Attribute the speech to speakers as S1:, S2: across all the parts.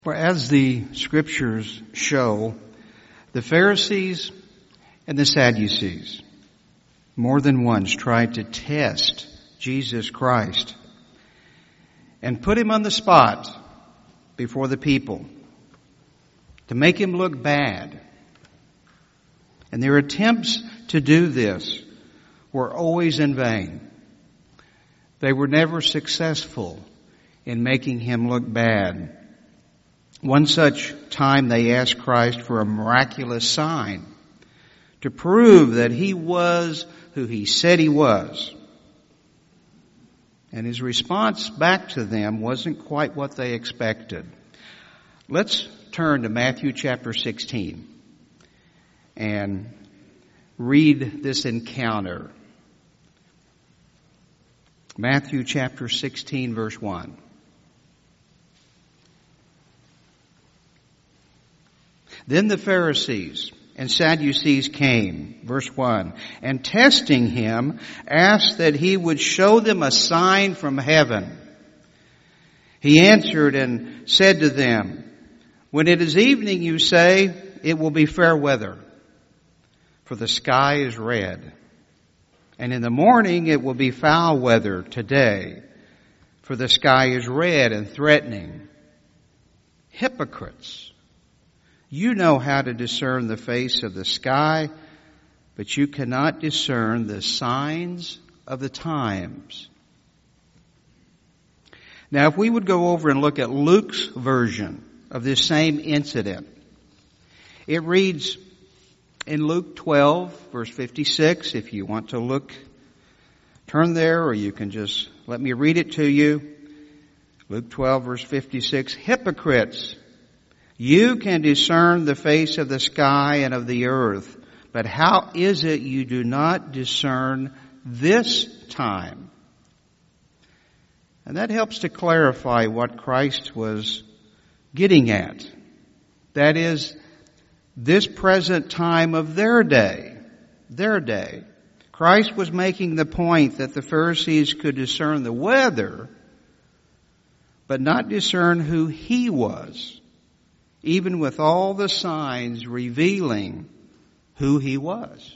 S1: For as the scriptures show, the Pharisees and the Sadducees more than once tried to test Jesus Christ and put him on the spot before the people to make him look bad. And their attempts to do this were always in vain. They were never successful in making him look bad. One such time they asked Christ for a miraculous sign to prove that he was who he said he was. And his response back to them wasn't quite what they expected. Let's turn to Matthew chapter 16 and read this encounter. Matthew chapter 16 verse 1. Then the Pharisees and Sadducees came, verse 1, and testing him, asked that he would show them a sign from heaven. He answered and said to them, when it is evening, you say, it will be fair weather, for the sky is red. And in the morning, it will be foul weather today, for the sky is red and threatening. Hypocrites! You know how to discern the face of the sky, but you cannot discern the signs of the times. Now, if we would go over and look at Luke's version of this same incident, it reads in Luke 12, verse 56, if you want to look, turn there, or you can just let me read it to you. Luke 12, verse 56, hypocrites! You can discern the face of the sky and of the earth, but how is it you do not discern this time? And that helps to clarify what Christ was getting at. That is, this present time of their day. Christ was making the point that the Pharisees could discern the weather, but not discern who he was, even with all the signs revealing who he was.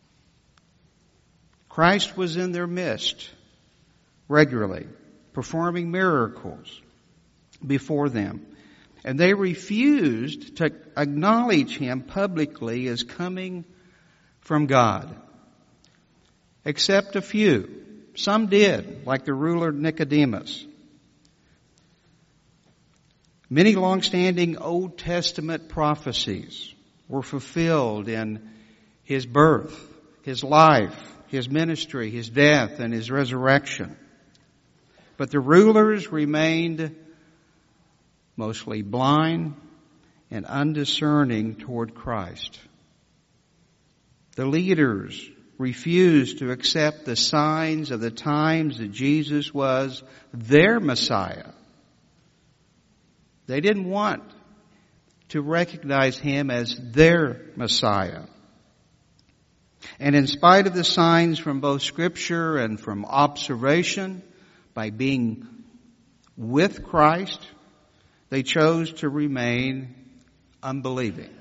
S1: Christ was in their midst regularly, performing miracles before them. And they refused to acknowledge him publicly as coming from God. Except a few. Some did, like the ruler Nicodemus. Many long-standing Old Testament prophecies were fulfilled in his birth, his life, his ministry, his death, and his resurrection. But the rulers remained mostly blind and undiscerning toward Christ. The leaders refused to accept the signs of the times that Jesus was their Messiah. They didn't want to recognize him as their Messiah. And in spite of the signs from both Scripture and from observation, by being with Christ, they chose to remain unbelieving.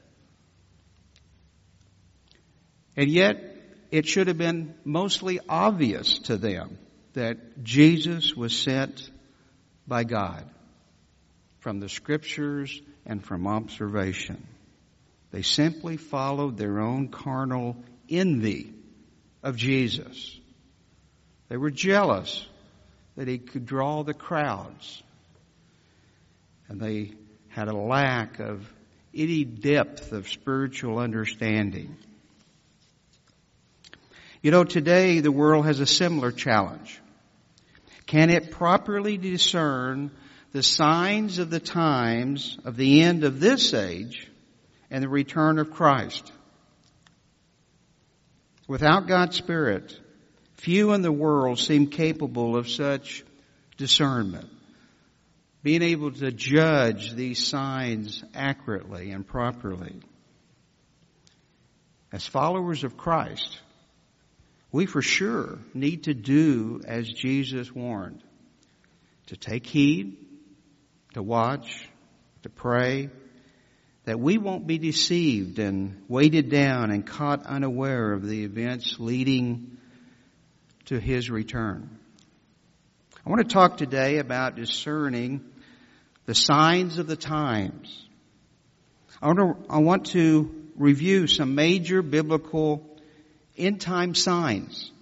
S1: And yet, it should have been mostly obvious to them that Jesus was sent by God from the Scriptures and from observation. They simply followed their own carnal envy of Jesus. They were jealous that he could draw the crowds. And they had a lack of any depth of spiritual understanding. You know, today the world has a similar challenge. Can it properly discern the signs of the times of the end of this age and the return of Christ? Without God's Spirit, few in the world seem capable of such discernment, being able to judge these signs accurately and properly. As followers of Christ, we for sure need to do as Jesus warned, to take heed, to watch, to pray that we won't be deceived and weighted down and caught unaware of the events leading to His return. I want to talk today about discerning the signs of the times. I want to review some major biblical end-time signs.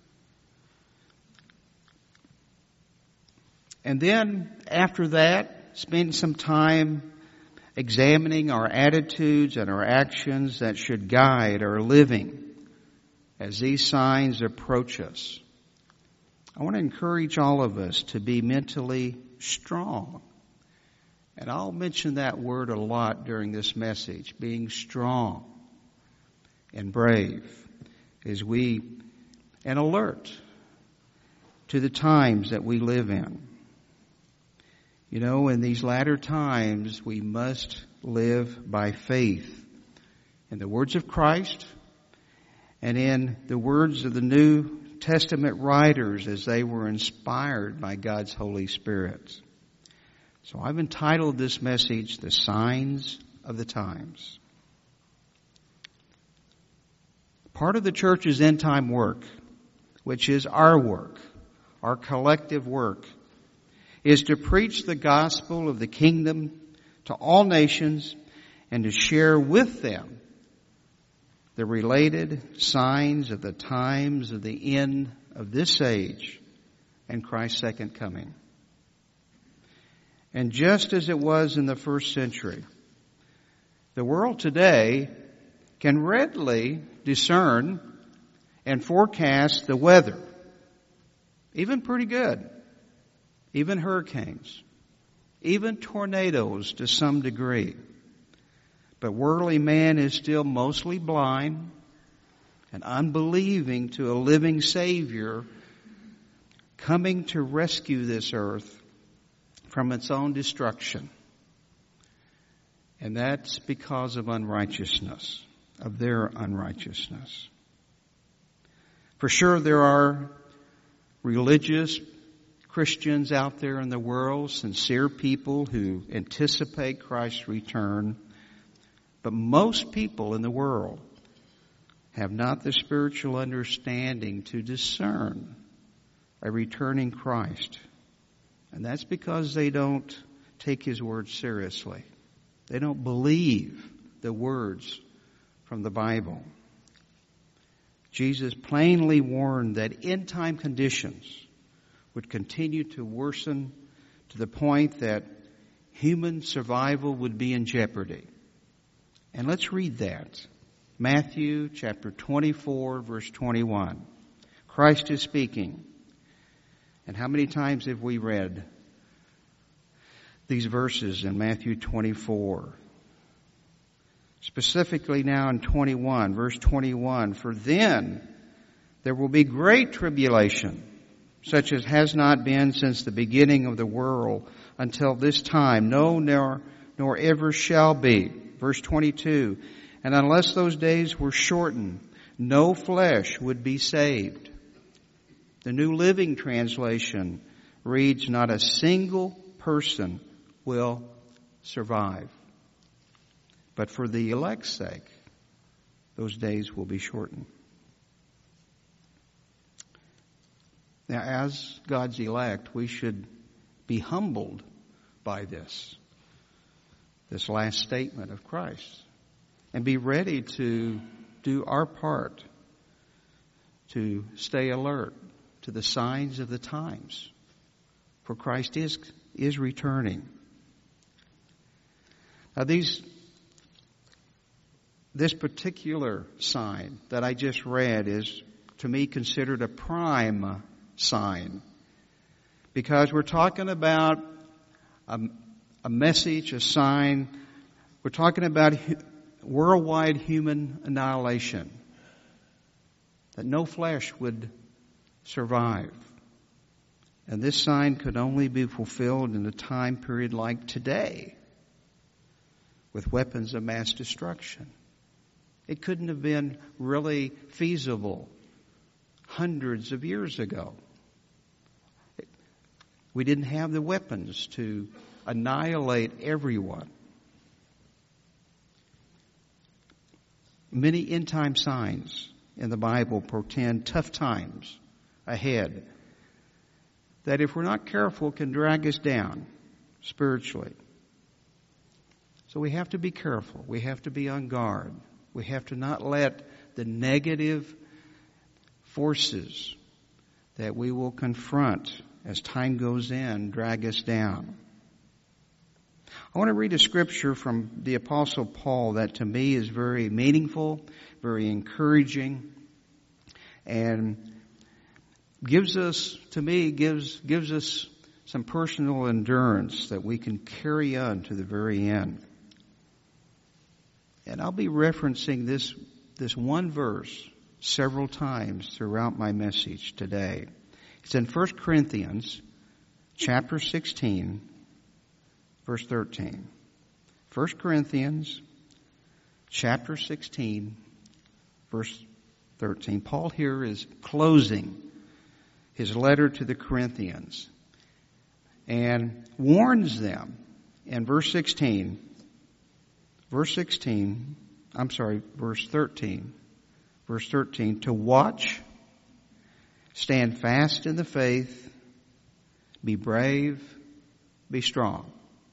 S1: And then after that, spend some time examining our attitudes and our actions that should guide our living as these signs approach us. I want to encourage all of us to be mentally strong. And I'll mention that word a lot during this message, being strong and brave and alert to the times that we live in. You know, in these latter times, we must live by faith in the words of Christ and in the words of the New Testament writers as they were inspired by God's Holy Spirit. So I've entitled this message, The Signs of the Times. Part of the church's end time work, which is our work, our collective work, is to preach the gospel of the kingdom to all nations and to share with them the related signs of the times of the end of this age and Christ's second coming. And just as it was in the first century, the world today can readily discern and forecast the weather, even pretty good, even hurricanes, even tornadoes to some degree. But worldly man is still mostly blind and unbelieving to a living Savior coming to rescue this earth from its own destruction. And that's because of unrighteousness, of their unrighteousness. For sure there are religious Christians out there in the world, sincere people who anticipate Christ's return. But most people in the world have not the spiritual understanding to discern a returning Christ. And that's because they don't take His word seriously. They don't believe the words from the Bible. Jesus plainly warned that end-time conditions would continue to worsen to the point that human survival would be in jeopardy. And let's read that. Matthew chapter 24, verse 21. Christ is speaking. And how many times have we read these verses in Matthew 24? Specifically now in 21, verse 21. For then there will be great tribulation, such as has not been since the beginning of the world until this time, no, nor ever shall be. Verse 22, and unless those days were shortened, no flesh would be saved. The New Living Translation reads, not a single person will survive. But for the elect's sake, those days will be shortened. Now, as God's elect, we should be humbled by this last statement of Christ, and be ready to do our part to stay alert to the signs of the times, for Christ is returning. Now, this particular sign that I just read is, to me, considered a prime sign, because we're talking about a message, a sign. We're talking about worldwide human annihilation, that no flesh would survive. And this sign could only be fulfilled in a time period like today, with weapons of mass destruction. It couldn't have been really feasible hundreds of years ago. We didn't have the weapons to annihilate everyone. Many end-time signs in the Bible portend tough times ahead that, if we're not careful, can drag us down spiritually. So we have to be careful. We have to be on guard. We have to not let the negative forces that we will confront as time goes in drag us down. I want to read a scripture from the Apostle Paul that to me is very meaningful, very encouraging, and gives us some personal endurance that we can carry on to the very end. And I'll be referencing this one verse several times throughout my message today. It's in 1 Corinthians chapter 16, verse 13. 1 Corinthians chapter 16, verse 13. Paul here is closing his letter to the Corinthians and warns them in verse 13, to watch, stand fast in the faith, be brave, be strong.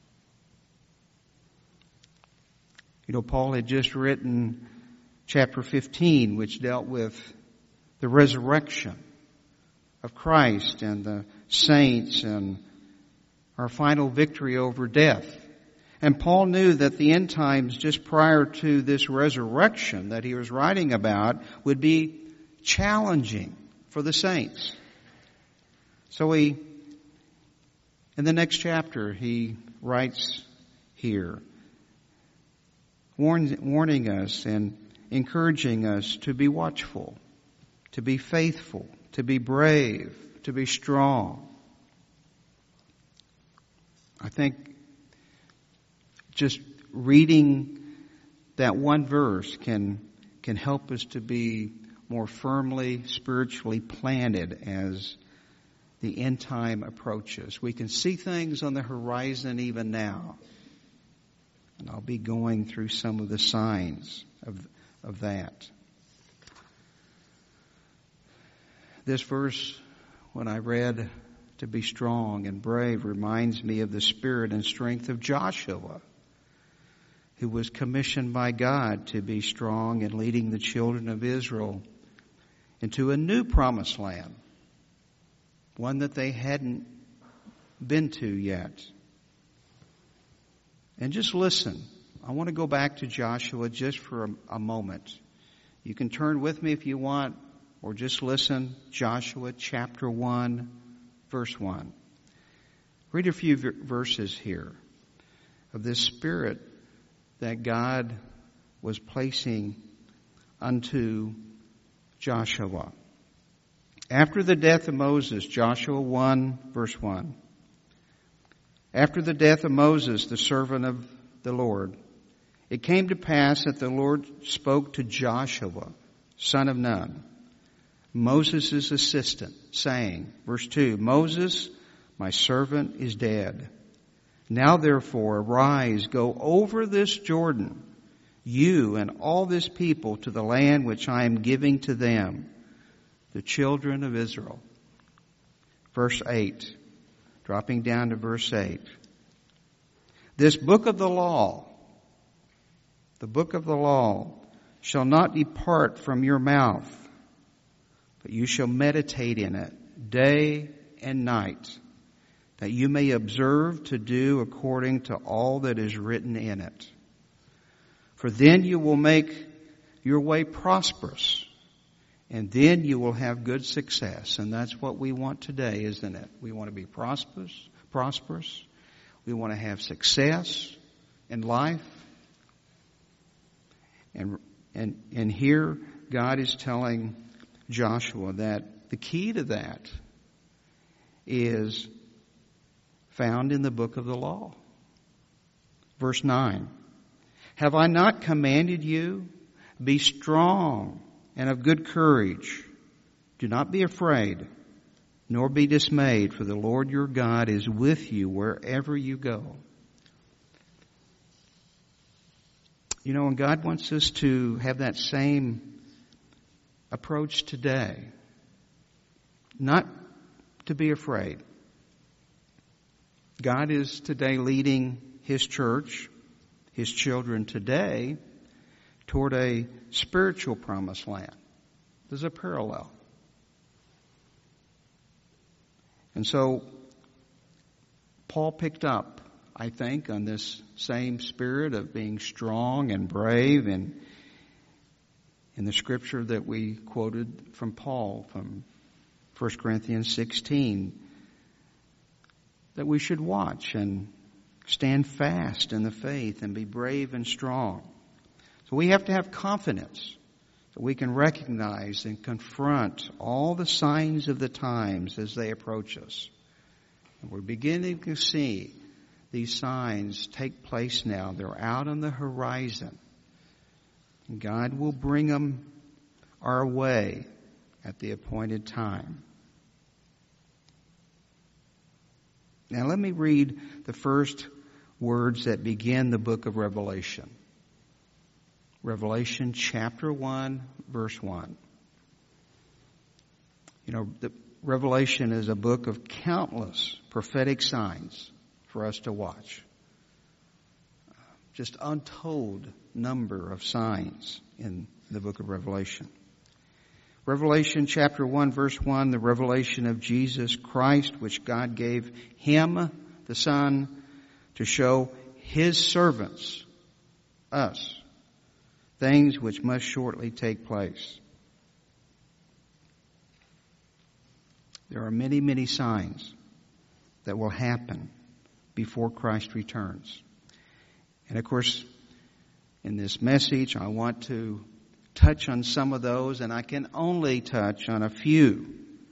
S1: You know, Paul had just written chapter 15, which dealt with the resurrection of Christ and the saints and our final victory over death. And Paul knew that the end times just prior to this resurrection that he was writing about would be challenging for the saints. So in the next chapter, he writes here, warning us and encouraging us to be watchful, to be faithful, to be brave, to be strong. I think just reading that one verse can help us to be more firmly spiritually planted as the end time approaches. We can see things on the horizon even now. And I'll be going through some of the signs of that. This verse, when I read to be strong and brave, reminds me of the spirit and strength of Joshua, who was commissioned by God to be strong in leading the children of Israel into a new promised land, one that they hadn't been to yet. And just listen. I want to go back to Joshua just for a moment. You can turn with me if you want, or just listen. Joshua chapter 1, verse 1. Read a few verses here of this spirit that God was placing unto Joshua. After the death of Moses, Joshua 1, verse 1. After the death of Moses, the servant of the Lord, it came to pass that the Lord spoke to Joshua, son of Nun, Moses' assistant, saying, verse 2, Moses, my servant, is dead. Now therefore, arise, go over this Jordan, you and all this people, to the land which I am giving to them, the children of Israel. Verse 8, dropping down to verse 8. This book of the law, shall not depart from your mouth, but you shall meditate in it day and night, that you may observe to do according to all that is written in it. For then you will make your way prosperous, and then you will have good success. And that's what we want today, isn't it? We want to be prosperous. We want to have success in life. And here God is telling Joshua that the key to that is found in the book of the law. Verse 9. Have I not commanded you? Be strong and of good courage. Do not be afraid, nor be dismayed, for the Lord your God is with you wherever you go. And God wants us to have that same approach today. Not to be afraid. God is today leading His church, His children today, toward a spiritual promised land. There's a parallel. And so, Paul picked up, I think, on this same spirit of being strong and brave, and in the scripture that we quoted from Paul from 1 Corinthians 16, that we should watch and stand fast in the faith and be brave and strong. So we have to have confidence that we can recognize and confront all the signs of the times as they approach us. And we're beginning to see these signs take place now. They're out on the horizon. And God will bring them our way at the appointed time. Now let me read the first words that begin the book of Revelation. Revelation chapter 1, verse 1. The Revelation is a book of countless prophetic signs for us to watch. Just untold number of signs in the book of Revelation. Revelation chapter 1, verse 1, the revelation of Jesus Christ, which God gave Him, the Son, to show His servants, us, things which must shortly take place. There are many, many signs that will happen before Christ returns. And of course, in this message, I want to touch on some of those, and I can only touch on a few.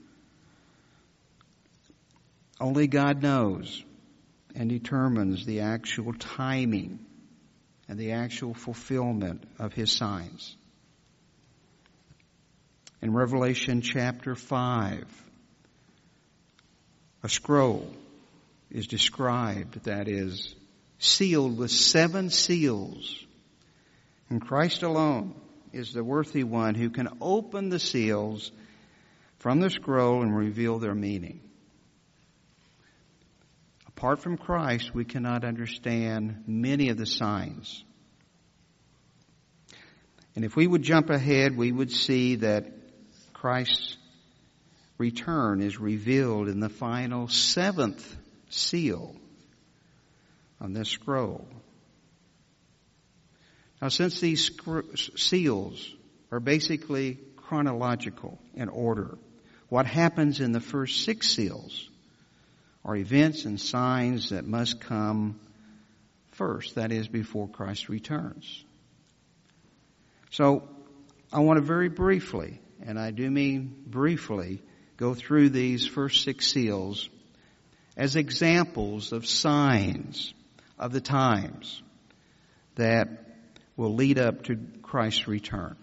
S1: Only God knows and determines the actual timing and the actual fulfillment of His signs. In Revelation chapter 5, a scroll is described that is sealed with 7 seals. And Christ alone is the worthy one who can open the seals from the scroll and reveal their meaning. Apart from Christ, we cannot understand many of the signs. And if we would jump ahead, we would see that Christ's return is revealed in the final 7th seal on this scroll. Now, since these seals are basically chronological in order, what happens in the first 6 seals are events and signs that must come first, that is, before Christ returns. So, I want to very briefly, and I do mean briefly, go through these first 6 seals as examples of signs of the times that will lead up to Christ's return.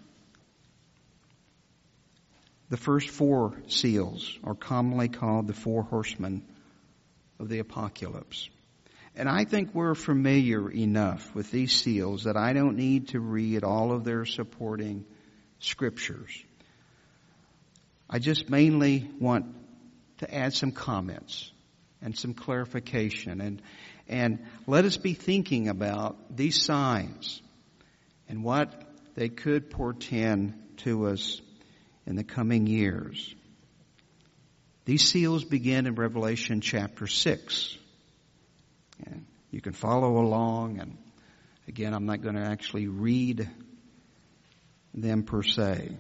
S1: The first 4 seals are commonly called the 4 horsemen of the apocalypse. And I think we're familiar enough with these seals that I don't need to read all of their supporting scriptures. I just mainly want to add some comments and some clarification. And let us be thinking about these signs and what they could portend to us in the coming years. These seals begin in Revelation chapter 6. And you can follow along, and again, I'm not going to actually read them per se.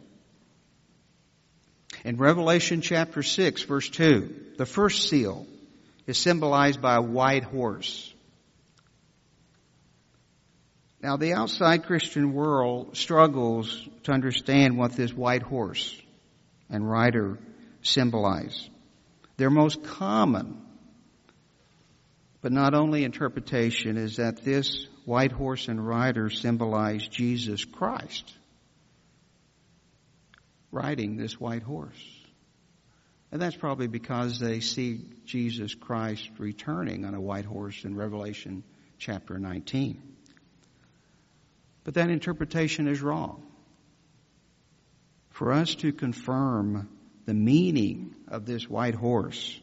S1: In Revelation chapter 6, verse 2, the first seal is symbolized by a white horse. Now, the outside Christian world struggles to understand what this white horse and rider symbolize. Their most common, but not only interpretation, is that this white horse and rider symbolize Jesus Christ riding this white horse. And that's probably because they see Jesus Christ returning on a white horse in Revelation chapter 19. But that interpretation is wrong. For us to confirm the meaning of this white horse,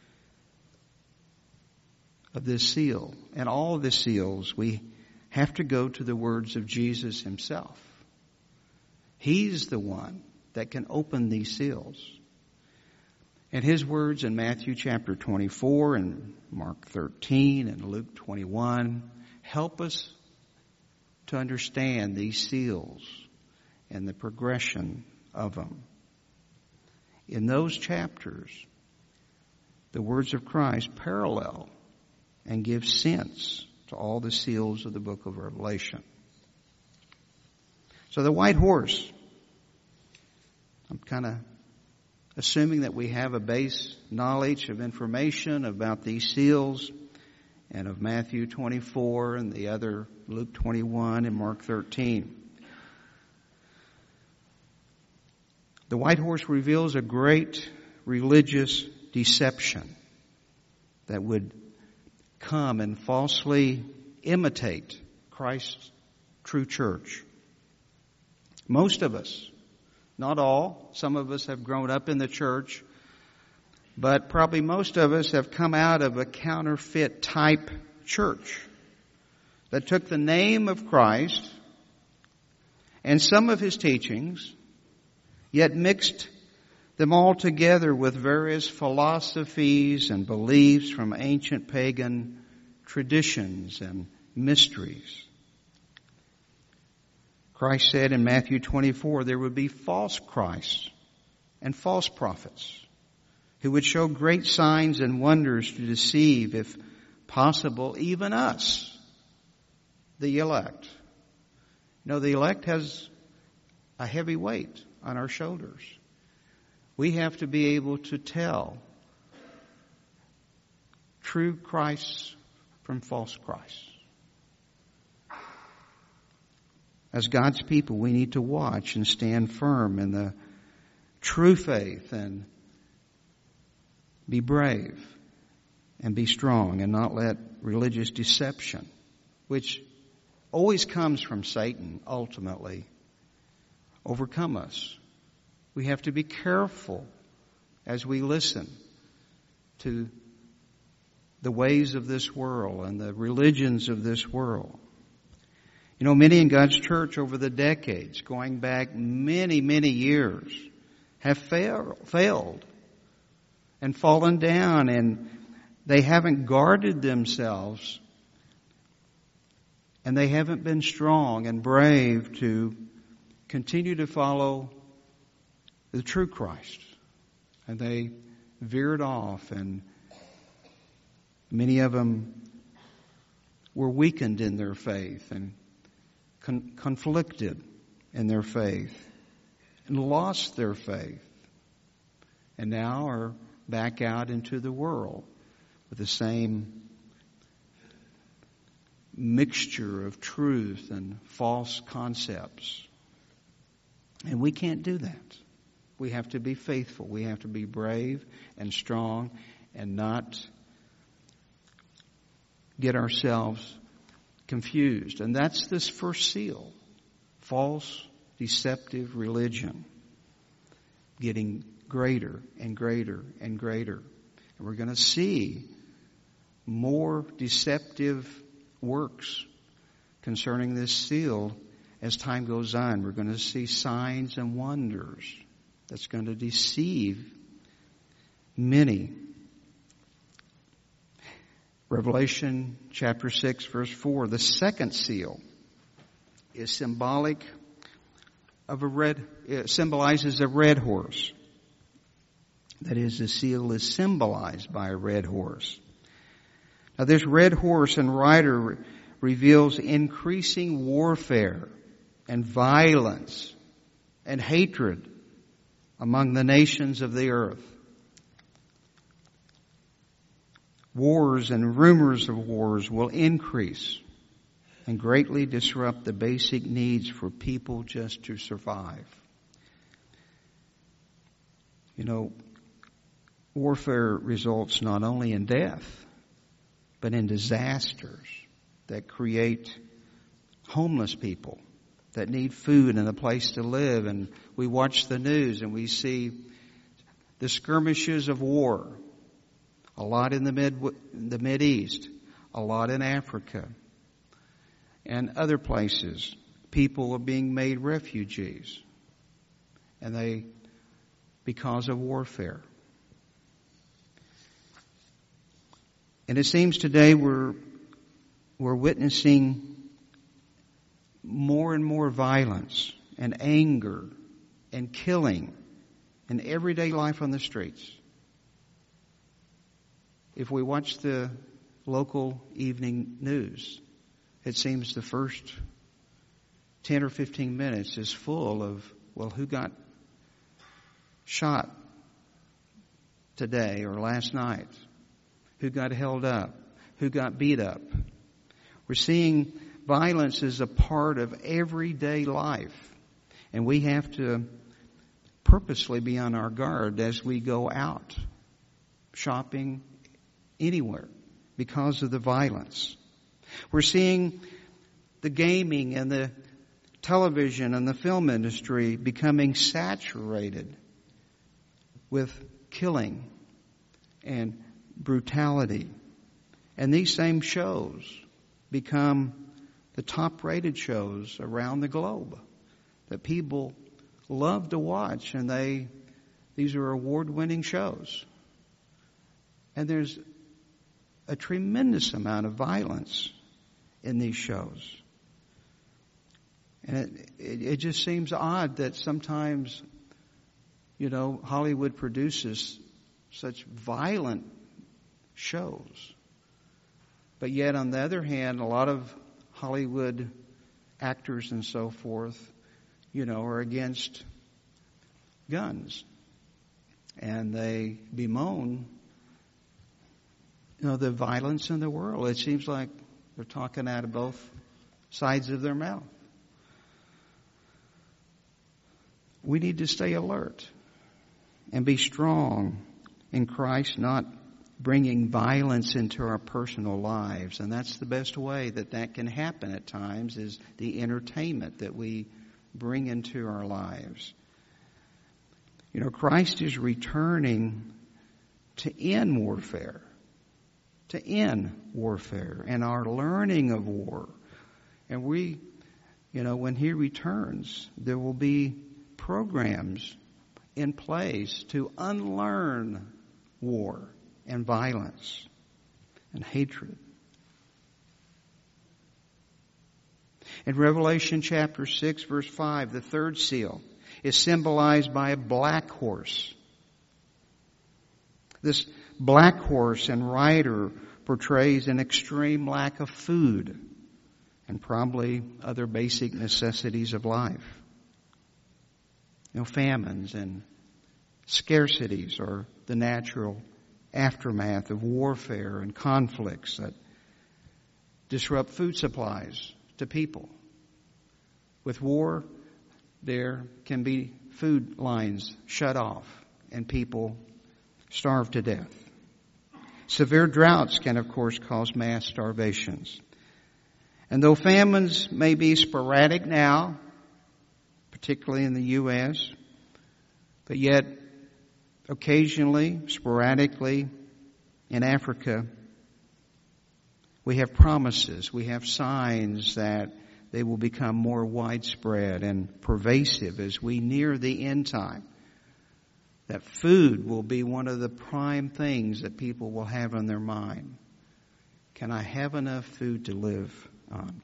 S1: of this seal, and all of the seals, we have to go to the words of Jesus himself. He's the one that can open these seals. And his words in Matthew chapter 24 and Mark 13 and Luke 21 help us to understand these seals and the progression of them. In those chapters, the words of Christ parallel and give sense to all the seals of the book of Revelation. So the white horse, I'm kind of assuming that we have a base knowledge of information about these seals and of Matthew 24 and the other Luke 21 and Mark 13. The white horse reveals a great religious deception that would come and falsely imitate Christ's true church. Most of us, not all, some of us have grown up in the church, but probably most of us have come out of a counterfeit type church that took the name of Christ and some of his teachings, yet mixed them all together with various philosophies and beliefs from ancient pagan traditions and mysteries. Christ said in Matthew 24 there would be false Christs and false prophets who would show great signs and wonders to deceive, if possible, even us, the elect. You know, the elect has a heavy weight on our shoulders. We have to be able to tell true Christs from false Christs. As God's people, we need to watch and stand firm in the true faith and be brave and be strong and not let religious deception, which always comes from Satan ultimately, overcome us. We have to be careful as we listen to the ways of this world and the religions of this world. You know, many in God's church over the decades, going back many, many years, have failed and fallen down, and they haven't guarded themselves, and they haven't been strong and brave to continue to follow the true Christ. And they veered off, and many of them were weakened in their faith and conflicted in their faith and lost their faith, and now are back out into the world with the same mixture of truth and false concepts. And we can't do that. We have to be faithful. We have to be brave and strong and not get ourselves confused. And that's this first seal. False, deceptive religion. Getting greater and greater and greater. And we're going to see more deceptive works concerning this seal as time goes on. We're going to see signs and wonders that's going to deceive many. Revelation chapter 6 verse 4, the second seal is symbolic of it symbolizes a red horse. That is, the seal is symbolized by a red horse. Now this red horse and rider reveals increasing warfare and violence and hatred among the nations of the earth. Wars and rumors of wars will increase and greatly disrupt the basic needs for people just to survive. You know, warfare results not only in death, but in disasters that create homeless people that need food and a place to live. And we watch the news and we see the skirmishes of war. A lot in the Mideast, a lot in Africa, and other places. People are being made refugees, and because of warfare. And it seems today we're witnessing more and more violence and anger and killing in everyday life on the streets. If we watch the local evening news, it seems the first 10 or 15 minutes is full of, well, who got shot today or last night? Who got held up? Who got beat up? We're seeing violence as a part of everyday life. And we have to purposely be on our guard as we go out shopping anywhere because of the violence. We're seeing the gaming and the television and the film industry becoming saturated with killing and brutality. And these same shows become the top-rated shows around the globe that people love to watch, and these are award-winning shows. And there's a tremendous amount of violence in these shows. And it just seems odd that sometimes, Hollywood produces such violent shows. But yet, on the other hand, a lot of Hollywood actors and so forth, are against guns. And they bemoan, the violence in the world. It seems like they're talking out of both sides of their mouth. We need to stay alert and be strong in Christ, not bringing violence into our personal lives. And that's the best way that can happen at times, is the entertainment that we bring into our lives. Christ is returning to end warfare. And our learning of war. And when He returns, there will be programs in place to unlearn war and violence and hatred. In Revelation chapter 6, verse 5, the third seal is symbolized by a black horse. This black horse and rider portrays an extreme lack of food and probably other basic necessities of life. Famines and scarcities are the natural aftermath of warfare and conflicts that disrupt food supplies to people. With war, there can be food lines shut off and people starve to death. Severe droughts can, of course, cause mass starvations. And though famines may be sporadic now, particularly in the U.S., but yet occasionally, sporadically in Africa, we have promises, we have signs that they will become more widespread and pervasive as we near the end time. That food will be one of the prime things that people will have on their mind. Can I have enough food to live on?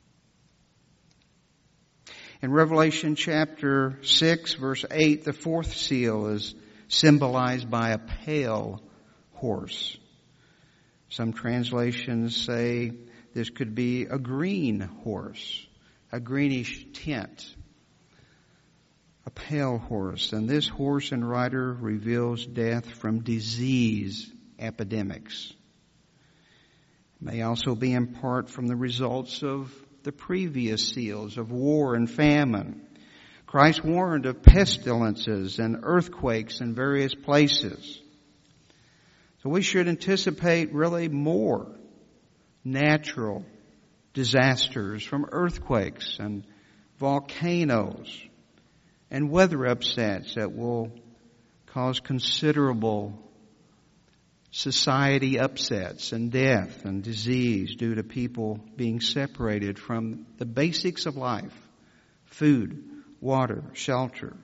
S1: In Revelation chapter 6, verse 8, the fourth seal is symbolized by a pale horse. Some translations say this could be a green horse, a greenish tint, a pale horse. And this horse and rider reveals death from disease epidemics. It may also be in part from the results of the previous seals of war and famine. Christ warned of pestilences and earthquakes in various places. So we should anticipate really more natural disasters from earthquakes and volcanoes, and weather upsets that will cause considerable society upsets and death and disease due to people being separated from the basics of life: food, water, shelter.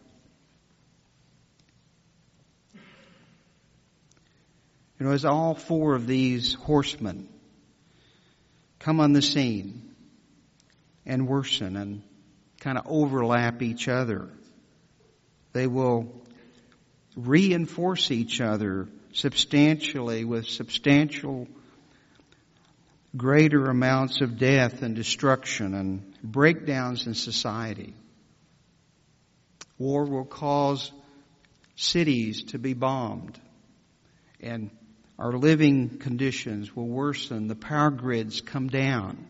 S1: As all four of these horsemen come on the scene and worsen and kind of overlap each other, they will reinforce each other substantially with substantial greater amounts of death and destruction and breakdowns in society. War will cause cities to be bombed, and our living conditions will worsen. The power grids come down.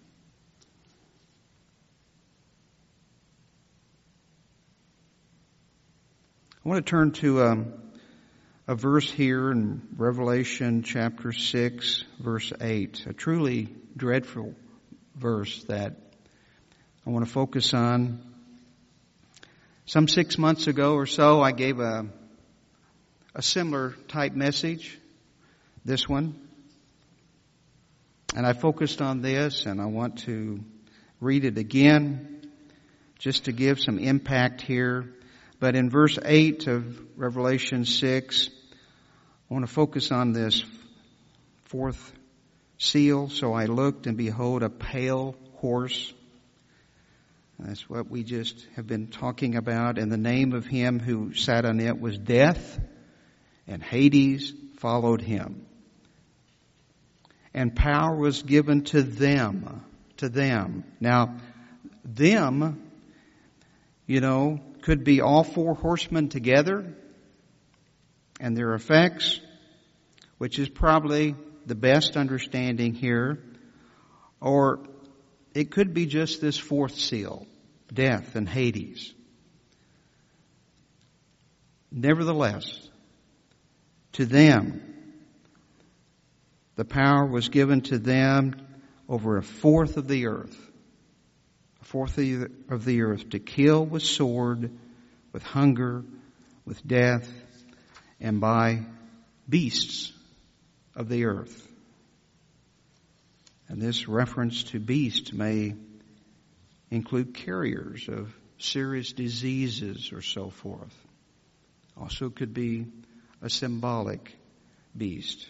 S1: I want to turn to a verse here in Revelation chapter 6, verse 8, a truly dreadful verse that I want to focus on. Some 6 months ago or so, I gave a similar type message, this one. And I focused on this, and I want to read it again just to give some impact here. But in verse 8 of Revelation 6, I want to focus on this fourth seal. So I looked, and behold, a pale horse. That's what we just have been talking about. And the name of him who sat on it was Death, and Hades followed him. And power was given to them. Now, them, could be all four horsemen together and their effects, which is probably the best understanding here. Or it could be just this fourth seal, Death and Hades. Nevertheless, to them, the power was given to them over a fourth of the earth. A fourth of the earth to kill with sword, with hunger, with death, and by beasts of the earth. And this reference to beast may include carriers of serious diseases or so forth. Also could be a symbolic beast.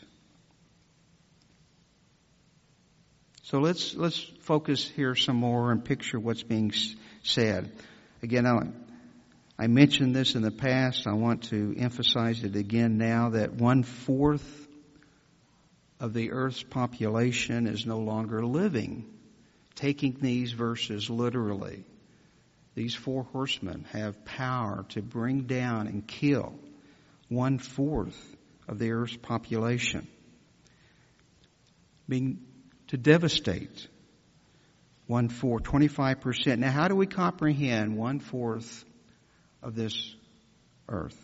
S1: So let's focus here some more and picture what's being said. Again, I mentioned this in the past. I want to emphasize it again now that 1/4 of the earth's population is no longer living. Taking these verses literally, these four horsemen have power to bring down and kill 1/4 of the earth's population. To devastate 1/4, 25%. Now, how do we comprehend 1/4 of this earth?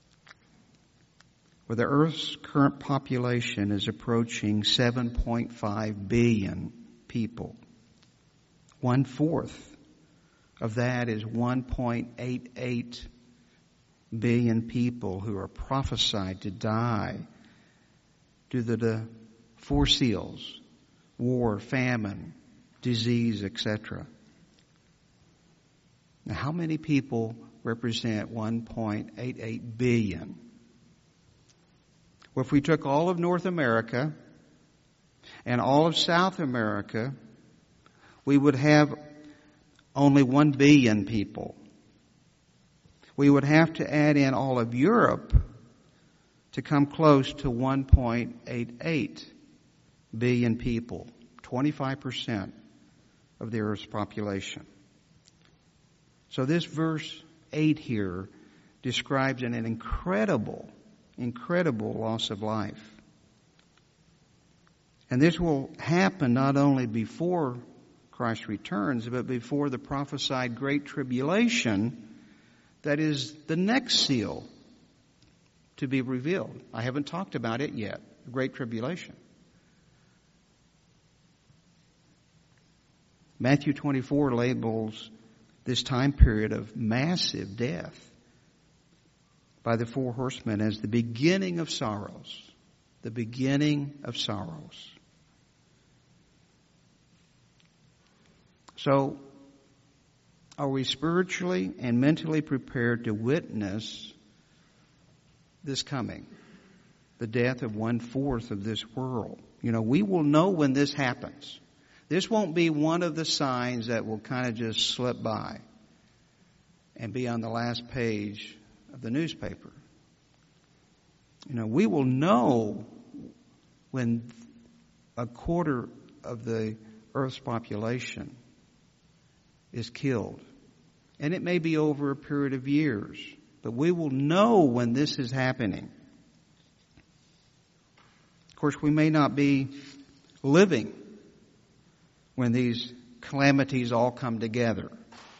S1: Well, the earth's current population is approaching 7.5 billion people. 1/4 of that is 1.88 billion people who are prophesied to die due to the four seals: war, famine, disease, etc. Now, how many people represent 1.88 billion? Well, if we took all of North America and all of South America, we would have only 1 billion people. We would have to add in all of Europe to come close to 1.88 billion people, 25% of the earth's population. So this verse 8 here describes an incredible loss of life. And this will happen not only before Christ returns, but before the prophesied Great Tribulation, that is the next seal to be revealed. I haven't talked about it yet, the Great Tribulation. Matthew 24 labels this time period of massive death by the four horsemen as the beginning of sorrows. The beginning of sorrows. So, are we spiritually and mentally prepared to witness this coming? The death of 1/4 of this world. We will know when this happens. This won't be one of the signs that will kind of just slip by and be on the last page of the newspaper. We will know when 1/4 of the earth's population is killed. And it may be over a period of years, but we will know when this is happening. Of course, we may not be living when these calamities all come together.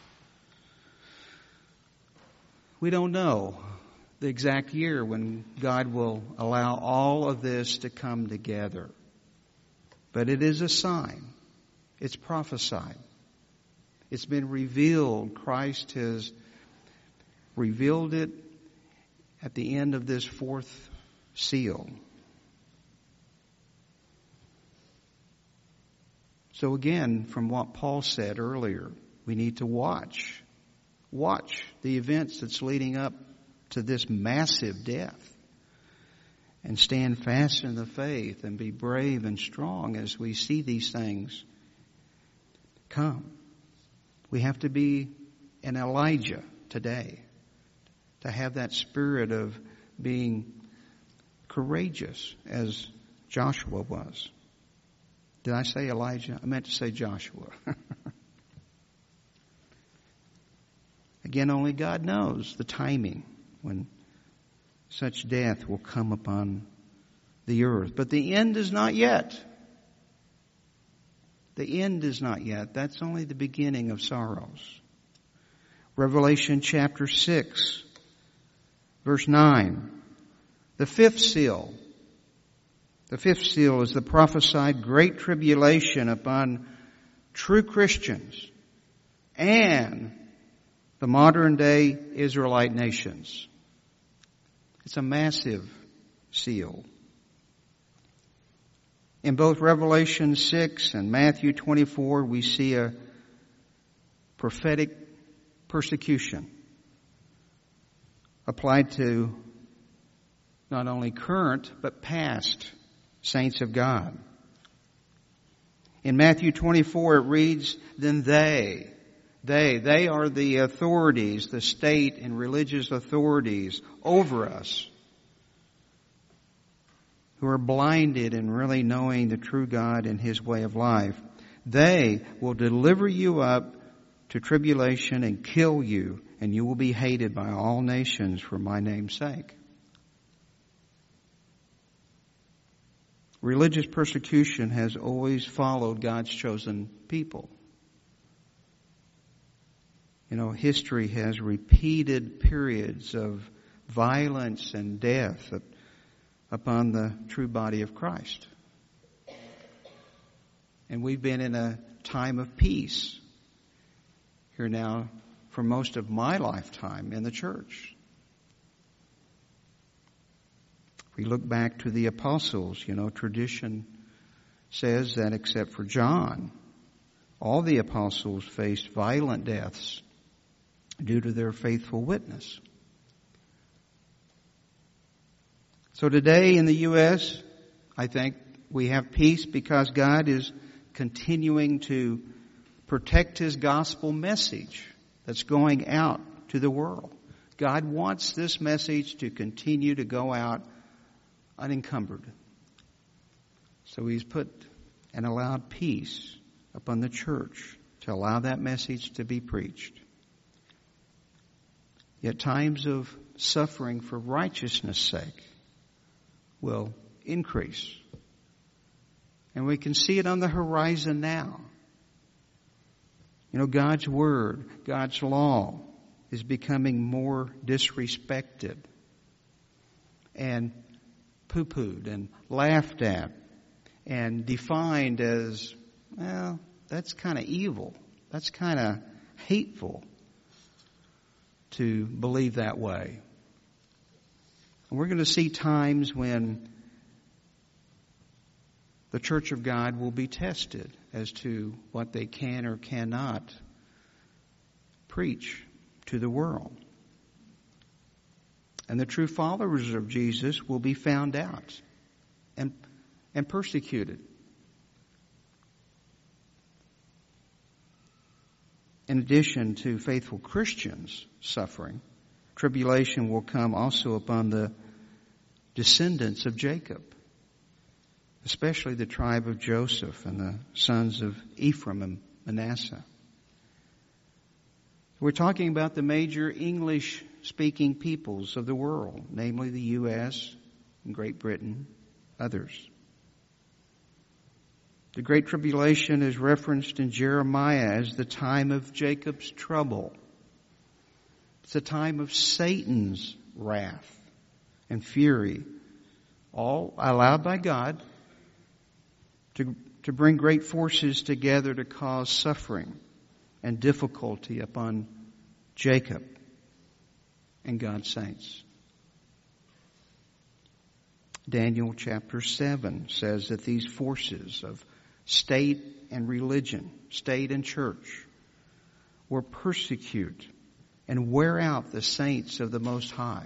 S1: We don't know the exact year when God will allow all of this to come together. But it is a sign. It's prophesied. It's been revealed. Christ has revealed it at the end of this 4th seal. So again, from what Paul said earlier, we need to watch. Watch the events that's leading up to this massive death. And stand fast in the faith and be brave and strong as we see these things come. We have to be an Elijah today, to have that spirit of being courageous as Joshua was. Did I say Elijah? I meant to say Joshua. Again, only God knows the timing when such death will come upon the earth. But the end is not yet. The end is not yet. That's only the beginning of sorrows. Revelation chapter 6, verse 9. The 5th seal. The 5th seal is the prophesied great tribulation upon true Christians and the modern day Israelite nations. It's a massive seal. In both Revelation 6 and Matthew 24, we see a prophetic persecution applied to not only current but past saints of God. In Matthew 24 it reads, then they are the authorities, the state and religious authorities over us, who are blinded in really knowing the true God and His way of life. They will deliver you up to tribulation and kill you, and you will be hated by all nations for my name's sake. Religious persecution has always followed God's chosen people. History has repeated periods of violence and death upon the true body of Christ. And we've been in a time of peace here now for most of my lifetime in the church. We look back to the apostles, tradition says that except for John, all the apostles faced violent deaths due to their faithful witness. So today in the U.S., I think we have peace because God is continuing to protect His gospel message that's going out to the world. God wants this message to continue to go out unencumbered. So He's put and allowed peace upon the church to allow that message to be preached. Yet times of suffering for righteousness' sake will increase. And we can see it on the horizon now. God's Word, God's law is becoming more disrespected and poo-pooed and laughed at and defined as, well, that's kind of evil. That's kind of hateful to believe that way. And we're going to see times when the Church of God will be tested as to what they can or cannot preach to the world. And the true followers of Jesus will be found out and persecuted. In addition to faithful Christians suffering, tribulation will come also upon the descendants of Jacob, especially the tribe of Joseph and the sons of Ephraim and Manasseh. We're talking about the major English-speaking peoples of the world, namely the U.S., and Great Britain, others. The Great Tribulation is referenced in Jeremiah as the time of Jacob's trouble. It's a time of Satan's wrath and fury, all allowed by God to bring great forces together to cause suffering and difficulty upon Jacob and God's saints. Daniel chapter 7 says that these forces of state and religion, state and church, will persecute and wear out the saints of the Most High.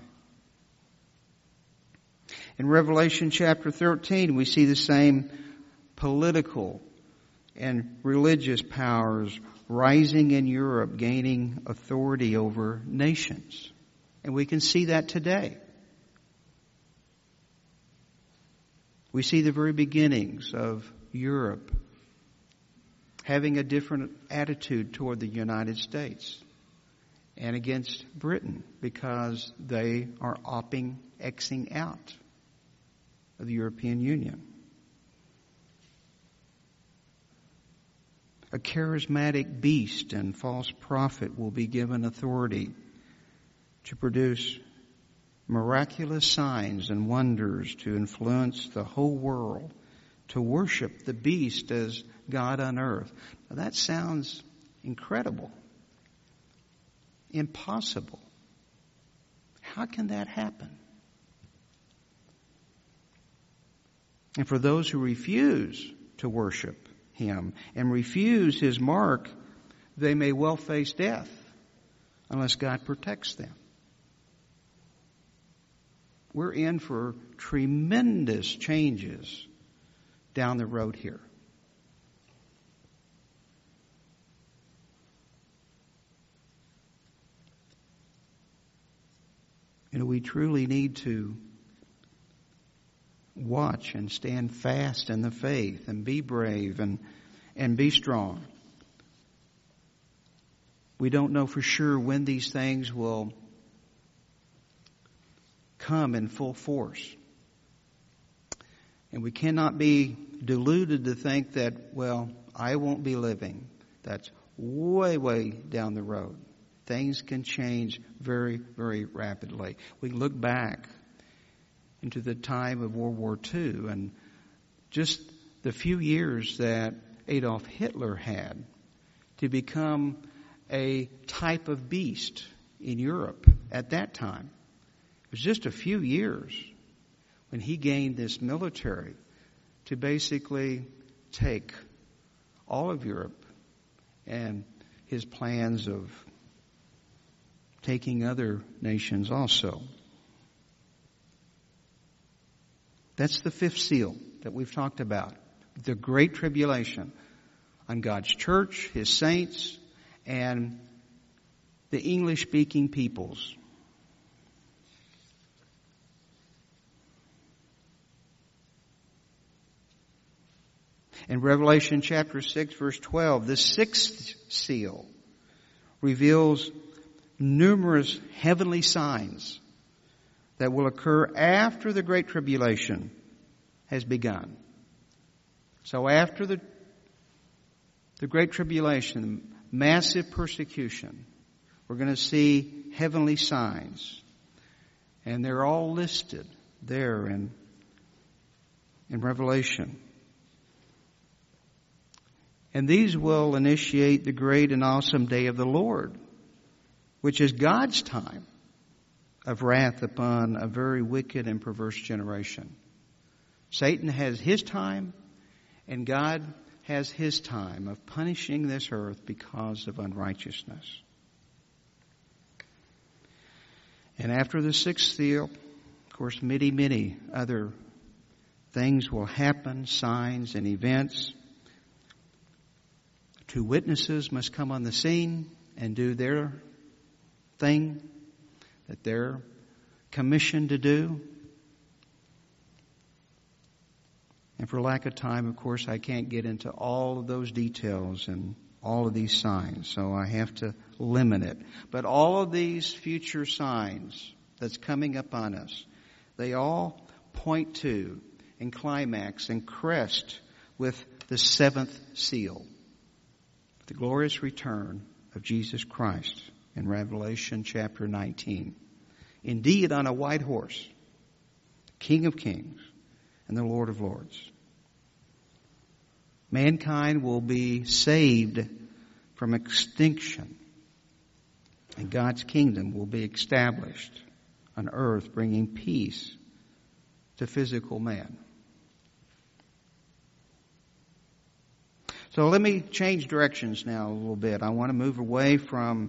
S1: In Revelation chapter 13, we see the same political and religious powers rising in Europe, gaining authority over nations. And we can see that today. We see the very beginnings of Europe having a different attitude toward the United States and against Britain because they are Xing out of the European Union. A charismatic beast and false prophet will be given authority to produce miraculous signs and wonders to influence the whole world to worship the beast as God on earth. Now that sounds incredible. Impossible. How can that happen? And for those who refuse to worship Him and refuse His mark, they may well face death unless God protects them. We're in for tremendous changes down the road here. We truly need to watch and stand fast in the faith and be brave and be strong. We don't know for sure when these things will come in full force. And we cannot be deluded to think that, well, I won't be living. That's way, way down the road. Things can change very, very rapidly. We look back into the time of World War II and just the few years that Adolf Hitler had to become a type of beast in Europe at that time. It was just a few years when he gained this military to basically take all of Europe and his plans of taking other nations also. That's the fifth seal that we've talked about. The Great Tribulation on God's church, His saints, and the English-speaking peoples. In Revelation chapter 6, verse 12, the sixth seal reveals numerous heavenly signs that will occur after the Great Tribulation has begun. So after the Great Tribulation, massive persecution, we're going to see heavenly signs. And they're all listed there in Revelation. And these will initiate the great and awesome day of the Lord, which is God's time of wrath upon a very wicked and perverse generation. Satan has his time, and God has his time of punishing this earth because of unrighteousness. And after the sixth seal, of course, many other things will happen, signs and events. 2 witnesses must come on the scene and do their thing that they're commissioned to do. And for lack of time, of course, I can't get into all of those details and all of these signs, so I have to limit it. But all of these future signs that's coming upon us, they all point to and climax and crest with the 7th seal, the glorious return of Jesus Christ in Revelation chapter 19. Indeed, on a white horse, King of Kings and the Lord of Lords. Mankind will be saved from extinction, and God's kingdom will be established on earth, bringing peace to physical man. So let me change directions now a little bit. I want to move away from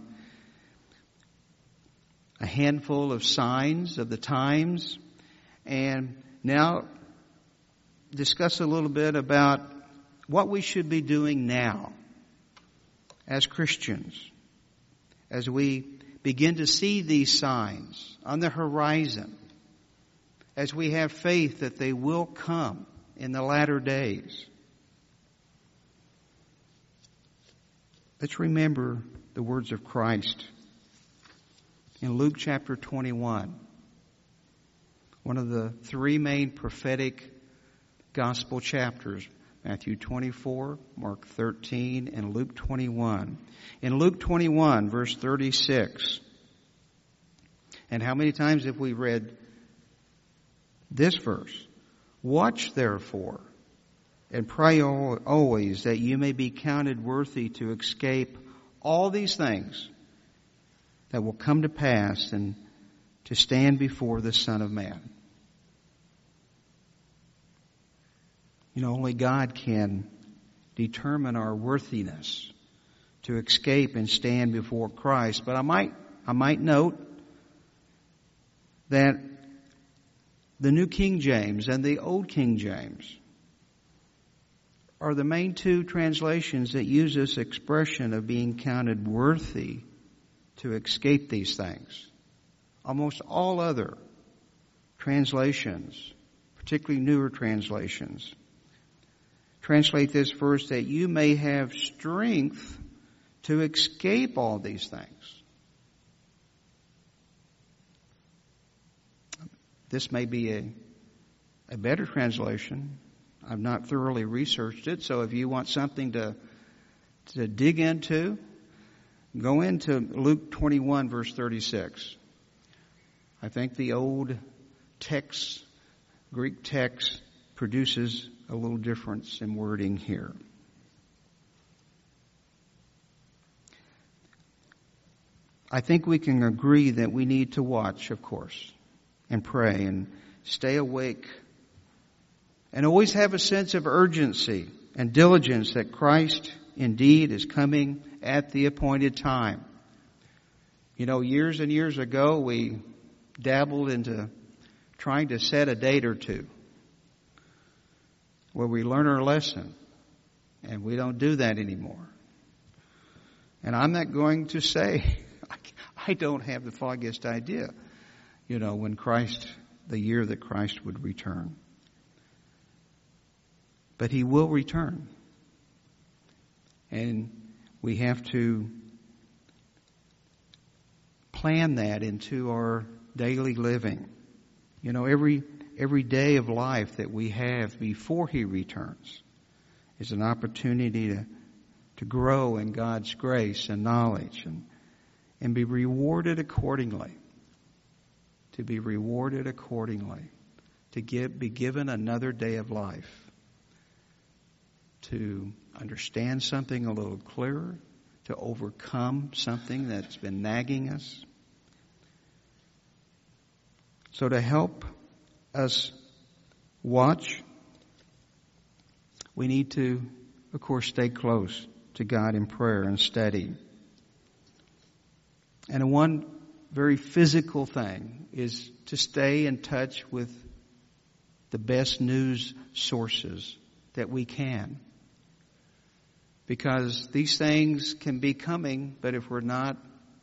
S1: a handful of signs of the times and now discuss a little bit about what we should be doing now as Christians as we begin to see these signs on the horizon, as we have faith that they will come in the latter days. Let's remember the words of Christ in Luke chapter 21, one of the 3 main prophetic gospel chapters, Matthew 24, Mark 13, and Luke 21. In Luke 21, verse 36, and how many times have we read this verse? Watch therefore, and pray always that you may be counted worthy to escape all these things that will come to pass and to stand before the Son of Man. You know, only God can determine our worthiness to escape and stand before Christ. But I might note that the New King James and the Old King James are the main 2 translations that use this expression of being counted worthy to escape these things. Almost all other translations, particularly newer translations, translate this verse that you may have strength to escape all these things. This may be a better translation. I've not thoroughly researched it, so if you want something to dig into, go into Luke 21, verse 36. I think the old text, Greek text, produces a little difference in wording here. I think we can agree that we need to watch, of course, and pray and stay awake and always have a sense of urgency and diligence that Christ indeed is coming at the appointed time. You know, years and years ago, we dabbled into trying to set a date or two where we learn our lesson, and we don't do that anymore. And I'm not going to say I don't have the foggiest idea, you know, when the year that Christ would return. But He will return. And we have to plan that into our daily living. You know, every day of life that we have before He returns is an opportunity to grow in God's grace and knowledge and be rewarded accordingly. To be rewarded accordingly. To be given another day of life. To understand something a little clearer, to overcome something that's been nagging us. So to help us watch, we need to, of course, stay close to God in prayer and study. And one very physical thing is to stay in touch with the best news sources that we can. Because these things can be coming, but if we're not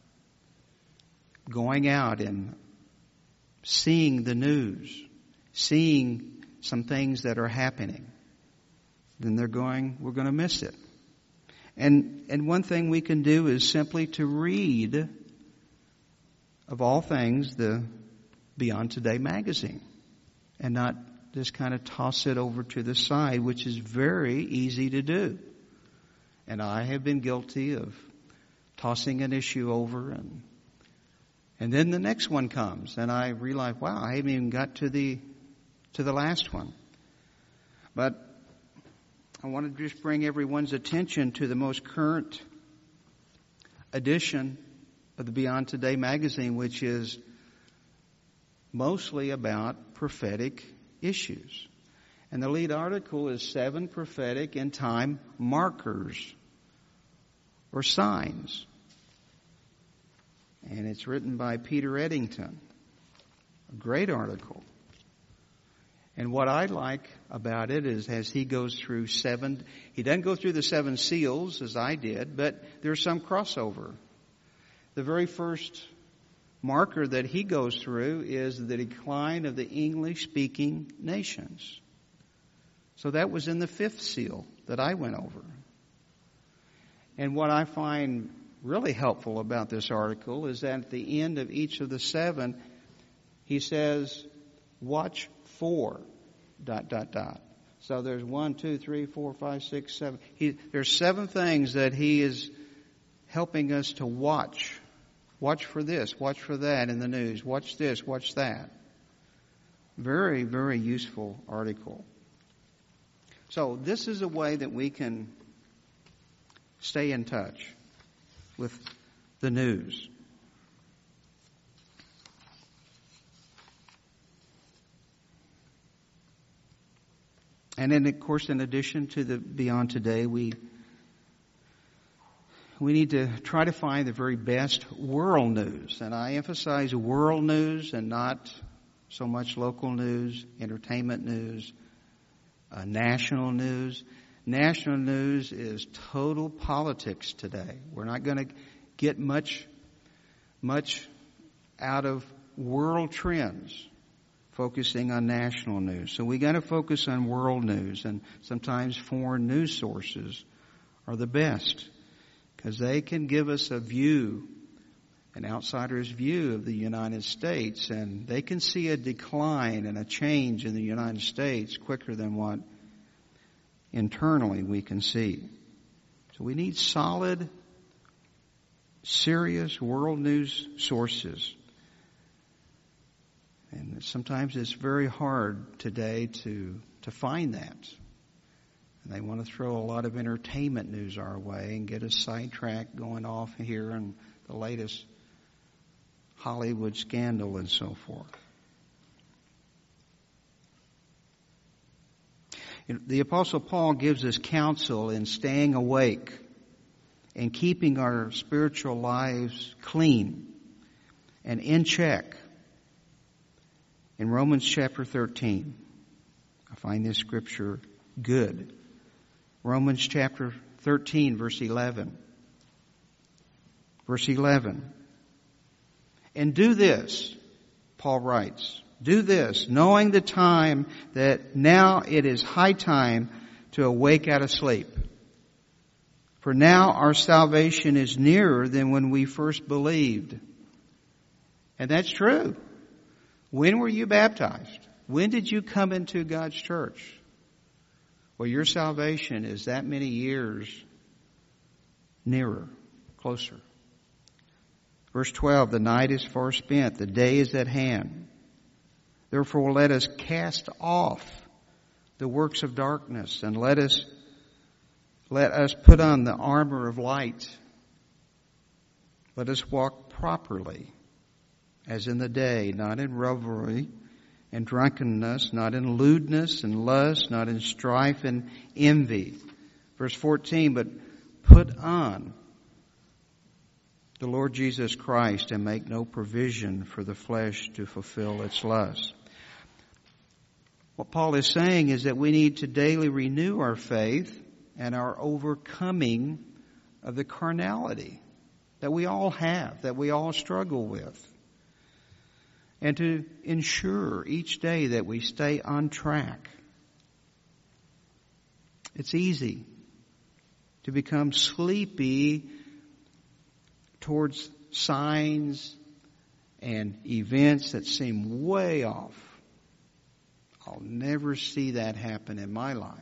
S1: going out and seeing the news, seeing some things that are happening, then we're going to miss it. And one thing we can do is simply to read, of all things, the Beyond Today magazine, and not just kind of toss it over to the side, which is very easy to do. And I have been guilty of tossing an issue over, and then the next one comes, and I realize, wow, I haven't even got to the last one. But I want to just bring everyone's attention to the most current edition of the Beyond Today magazine, which is mostly about prophetic issues. And the lead article is 7 prophetic end time markers or signs. And it's written by Peter Eddington. A great article. And what I like about it is as he goes through 7, he doesn't go through the 7 seals as I did, but there's some crossover. The very first marker that he goes through is the decline of the English-speaking nations. So that was in the 5th seal that I went over. And what I find really helpful about this article is that at the end of each of the 7, he says, watch for ... So there's 1, 2, 3, 4, 5, 6, 7. There's 7 things that he is helping us to watch. Watch for this, watch for that in the news. Watch this, watch that. Very, very useful article. So this is a way that we can stay in touch with the news. And then, of course, in addition to the Beyond Today, we need to try to find the very best world news. And I emphasize world news and not so much local news, entertainment news, national news. National news is total politics today. We're not going to get much out of world trends focusing on national news. So we got to focus on world news, and sometimes foreign news sources are the best because they can give us a view, an outsider's view of the United States, and they can see a decline and a change in the United States quicker than what internally we can see. So we need solid, serious world news sources. And sometimes it's very hard today to find that. And they want to throw a lot of entertainment news our way and get us sidetracked going off here and the latest Hollywood scandal and so forth. The Apostle Paul gives us counsel in staying awake and keeping our spiritual lives clean and in check. In Romans chapter 13, I find this scripture good. Romans chapter 13, verse 11. Verse 11. And do this, Paul writes, do this, knowing the time that now it is high time to awake out of sleep. For now our salvation is nearer than when we first believed. And that's true. When were you baptized? When did you come into God's church? Well, your salvation is that many years nearer, closer. Verse 12, the night is far spent, the day is at hand. Therefore let us cast off the works of darkness and let us Let us put on the armor of light. Let us walk properly, as in the day, not in revelry and drunkenness, not in lewdness and lust, not in strife and envy. Verse 14, but put on the Lord Jesus Christ and make no provision for the flesh to fulfill its lust. What Paul is saying is that we need to daily renew our faith and our overcoming of the carnality that we all have, that we all struggle with. And to ensure each day that we stay on track. It's easy to become sleepy towards signs and events that seem way off. I'll never see that happen in my life.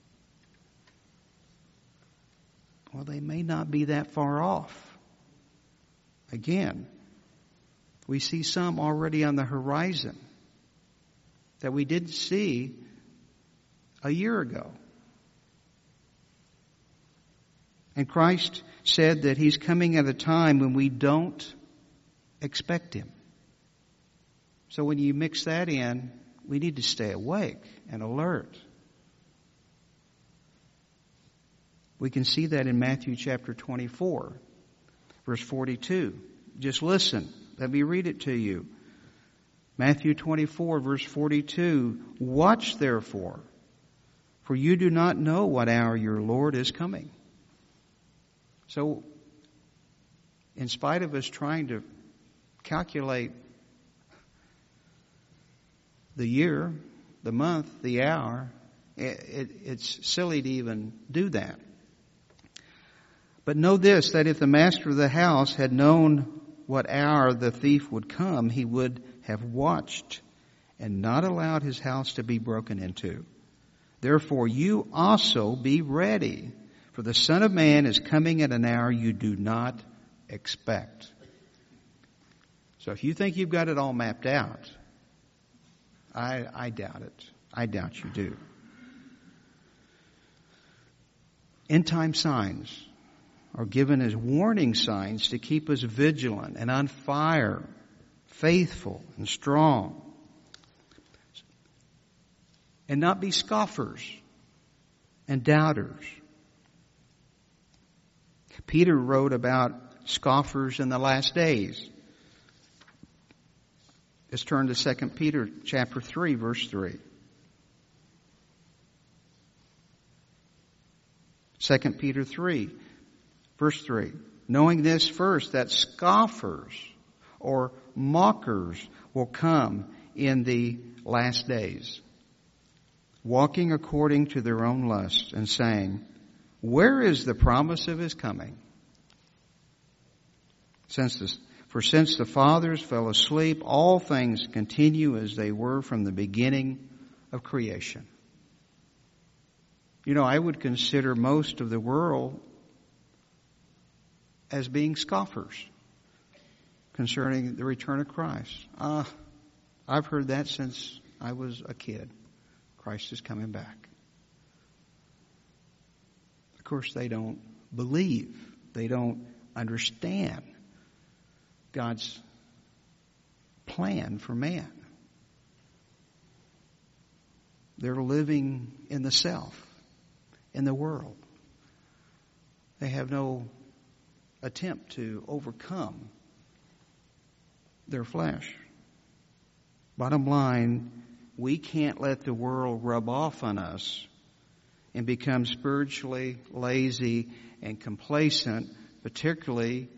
S1: Well, they may not be that far off. Again, we see some already on the horizon that we didn't see a year ago. And Christ said that He's coming at a time when we don't expect Him. So when you mix that in, we need to stay awake and alert. We can see that in Matthew chapter 24, verse 42. Just listen. Let me read it to you. Matthew 24, verse 42. Watch therefore, for you do not know what hour your Lord is coming. So, in spite of us trying to calculate the year, the month, the hour, it's silly to even do that. But know this, that if the master of the house had known what hour the thief would come, he would have watched and not allowed his house to be broken into. Therefore, you also be ready, for the Son of Man is coming at an hour you do not expect. So if you think you've got it all mapped out, I doubt it. I doubt you do. End time signs are given as warning signs to keep us vigilant and on fire, faithful and strong, and not be scoffers and doubters. Peter wrote about scoffers in the last days. Let's turn to 2 Peter chapter 3, verse 3. 2 Peter 3, verse 3. Knowing this first, that scoffers or mockers will come in the last days, walking according to their own lusts, and saying, where is the promise of His coming? Since the fathers fell asleep, all things continue as they were from the beginning of creation. You know, I would consider most of the world as being scoffers concerning the return of Christ. I've heard that since I was a kid. Christ is coming back. Of course, they don't believe. They don't understand God's plan for man. They're living in the self, in the world. They have no attempt to overcome their flesh. Bottom line, we can't let the world rub off on us and become spiritually lazy and complacent, particularly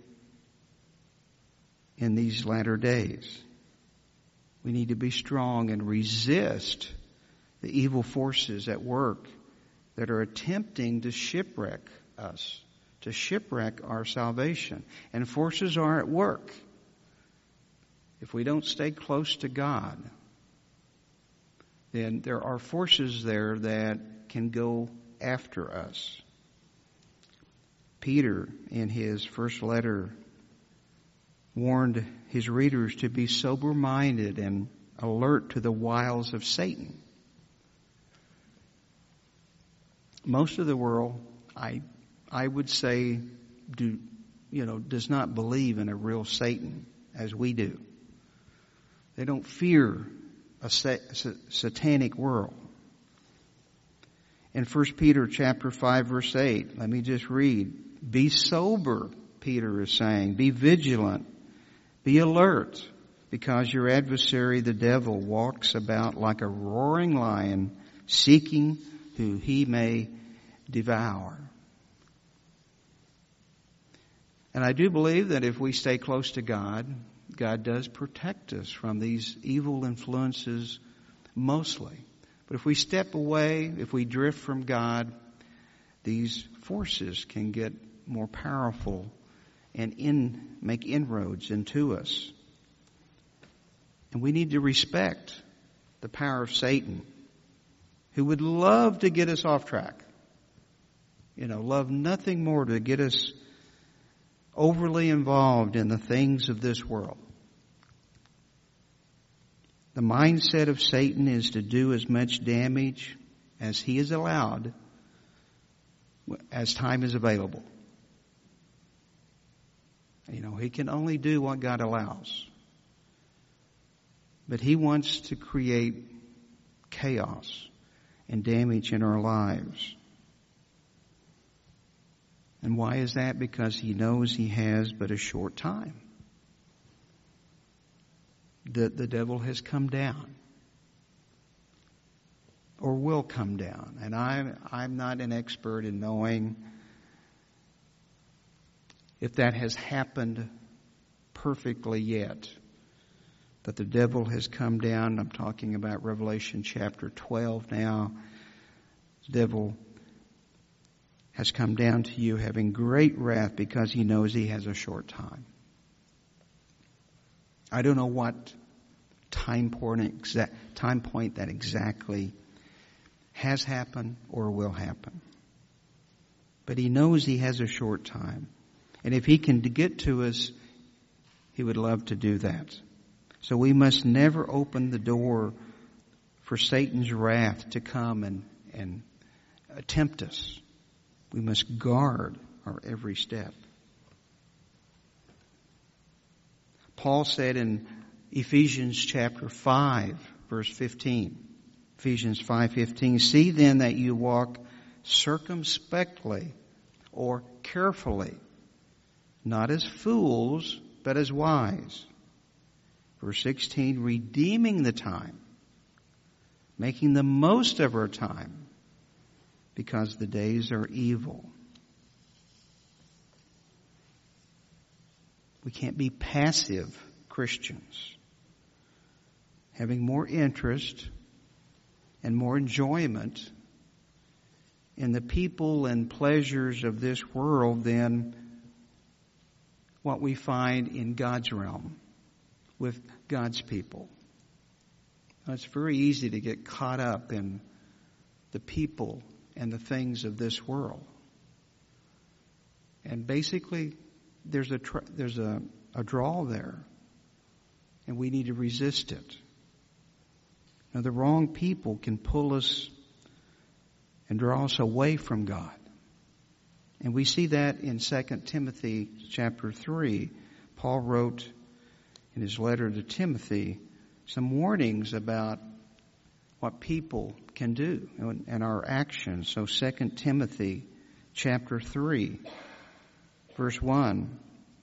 S1: in these latter days. We need to be strong and resist the evil forces at work that are attempting to shipwreck us, to shipwreck our salvation. And forces are at work. If we don't stay close to God, then there are forces there that can go after us. Peter, in his first letter, warned his readers to be sober-minded and alert to the wiles of Satan. Most of the world I would say, does not believe in a real Satan as we do. They don't fear a satanic world. In 1 Peter chapter 5 verse 8, let me just read. Be sober, Peter is saying. Be vigilant. Be alert, because your adversary, the devil, walks about like a roaring lion, seeking who he may devour. And I do believe that if we stay close to God, God does protect us from these evil influences mostly. But if we step away, if we drift from God, these forces can get more powerful and make inroads into us. And we need to respect the power of Satan, who would love to get us off track. Love nothing more to get us overly involved in the things of this world. The mindset of Satan is to do as much damage as he is allowed as time is available. He can only do what God allows. But he wants to create chaos and damage in our lives. And why is that? Because he knows he has but a short time. The devil has come down, or will come down. And I'm not an expert in knowing if that has happened perfectly yet. That the devil has come down. I'm talking about Revelation chapter 12 now. The devil has come down to you having great wrath because he knows he has a short time. I don't know what time point that exactly has happened or will happen. But he knows he has a short time. And if he can get to us, he would love to do that. So we must never open the door for Satan's wrath to come and tempt us. We must guard our every step. Paul said in Ephesians chapter 5, verse 15, Ephesians 5:15, see then that you walk circumspectly or carefully, not as fools, but as wise. Verse 16, redeeming the time, making the most of our time, because the days are evil. We can't be passive Christians, having more interest and more enjoyment in the people and pleasures of this world than what we find in God's realm with God's people. Now, it's very easy to get caught up in the people and the things of this world. And basically, there's a draw there, and we need to resist it. Now, the wrong people can pull us and draw us away from God. And we see that in 2 Timothy chapter 3. Paul wrote in his letter to Timothy some warnings about what people can do and our actions. So 2 Timothy chapter 3, verse 1.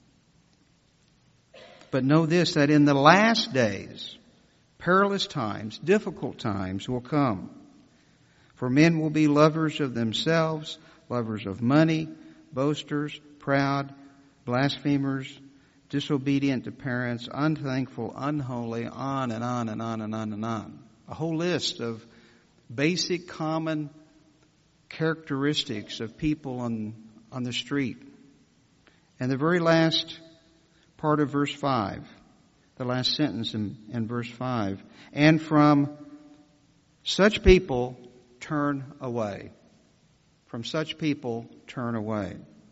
S1: But know this, that in the last days, perilous times, difficult times will come. For men will be lovers of themselves, lovers of money, boasters, proud, blasphemers, disobedient to parents, unthankful, unholy, on and on and on and on and on. A whole list of basic common characteristics of people on the street. And the very last part of verse 5, the last sentence in verse 5, and from such people turn away. From such people turn away.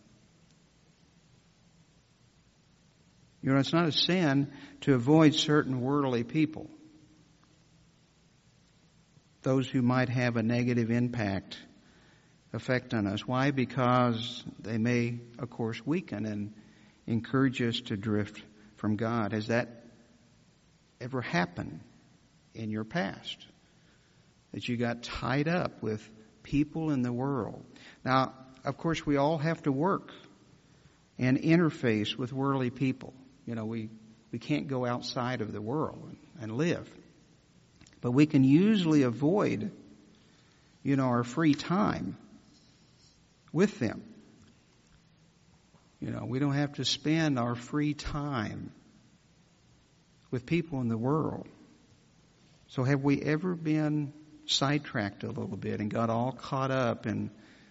S1: It's not a sin to avoid certain worldly people. Those who might have a negative impact effect on us. Why? Because they may, of course, weaken and encourage us to drift from God. Has that ever happened in your past? That you got tied up with people in the world? Now, of course, we all have to work and interface with worldly people. We can't go outside of the world and live. But we can usually avoid, our free time with them. We don't have to spend our free time with people in the world. So have we ever been sidetracked a little bit and got all caught up in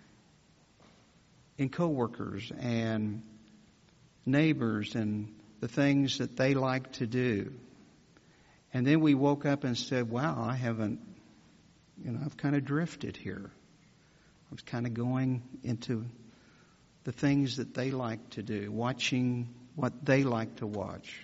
S1: coworkers and neighbors and the things that they like to do? And then we woke up and said, wow, I've kind of drifted here. I was kind of going into the things that they like to do, watching what they like to watch.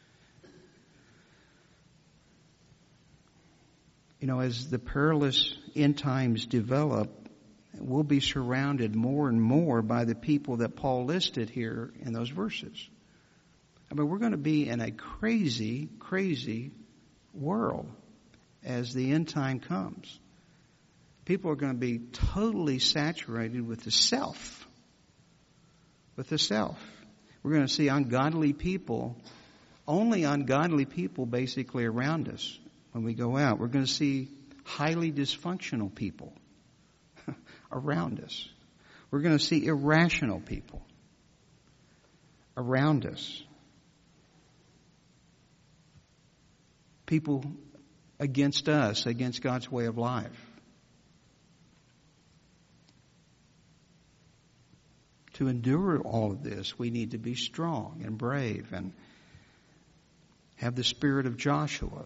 S1: As the perilous end times develop, we'll be surrounded more and more by the people that Paul listed here in those verses. We're going to be in a crazy, crazy world as the end time comes. People are going to be totally saturated with the self. With the self. We're going to see ungodly people, only ungodly people basically around us when we go out. We're going to see highly dysfunctional people around us. We're going to see irrational people around us. People against us, against God's way of life. To endure all of this, we need to be strong and brave and have the spirit of Joshua.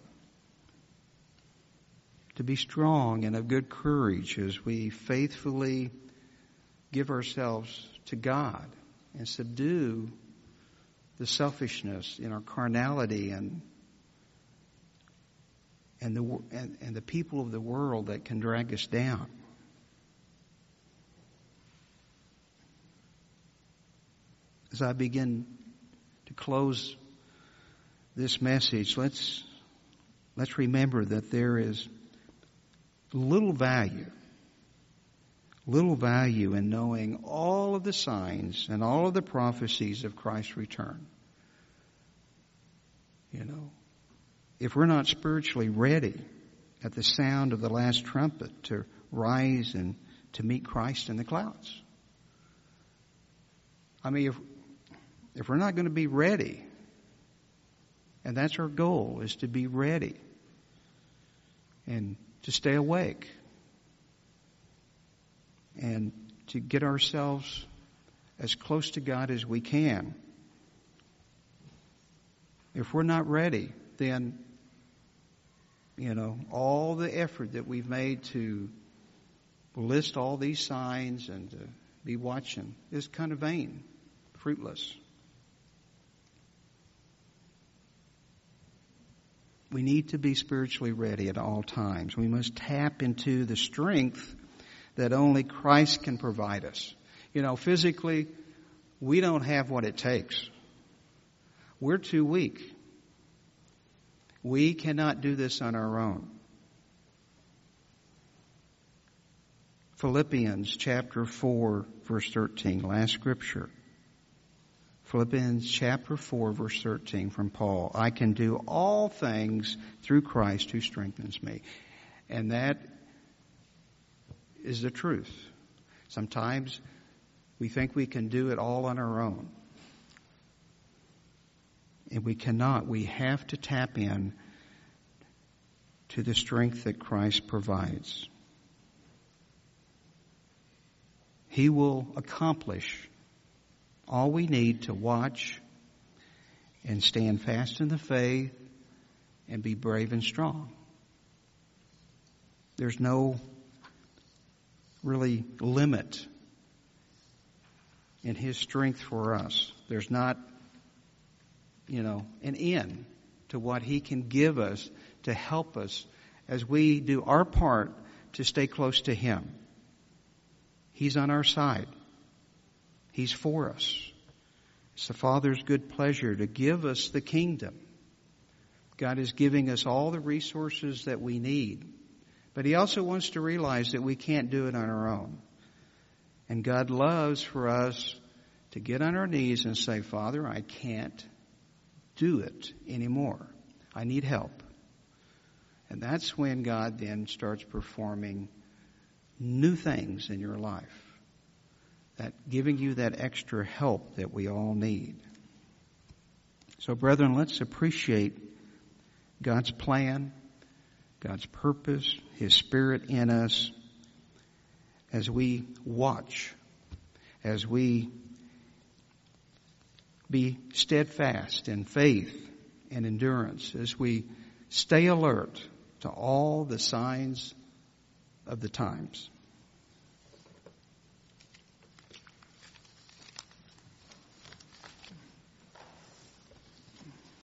S1: To be strong and of good courage as we faithfully give ourselves to God and subdue the selfishness in our carnality and the people of the world that can drag us down. As I begin to close this message, let's remember that there is little value in knowing all of the signs and all of the prophecies of Christ's return. If we're not spiritually ready at the sound of the last trumpet to rise and to meet Christ in the clouds. If we're not going to be ready, and that's our goal, is to be ready and to stay awake and to get ourselves as close to God as we can. If we're not ready, then, all the effort that we've made to list all these signs and to be watching is kind of vain, fruitless. We need to be spiritually ready at all times. We must tap into the strength that only Christ can provide us. Physically, we don't have what it takes. We're too weak. We cannot do this on our own. Philippians chapter 4, verse 13, last scripture. Philippians chapter 4, verse 13 from Paul. I can do all things through Christ who strengthens me. And that is the truth. Sometimes we think we can do it all on our own. And we cannot. We have to tap in to the strength that Christ provides. He will accomplish all we need to watch and stand fast in the faith and be brave and strong. There's no really limit in His strength for us. There's not, an end to what He can give us to help us as we do our part to stay close to Him. He's on our side. He's for us. It's the Father's good pleasure to give us the kingdom. God is giving us all the resources that we need. But He also wants to realize that we can't do it on our own. And God loves for us to get on our knees and say, Father, I can't do it anymore. I need help. And that's when God then starts performing new things in your life. That giving you that extra help that we all need. So brethren, let's appreciate God's plan, God's purpose, His Spirit in us as we watch, as we be steadfast in faith and endurance, as we stay alert to all the signs of the times.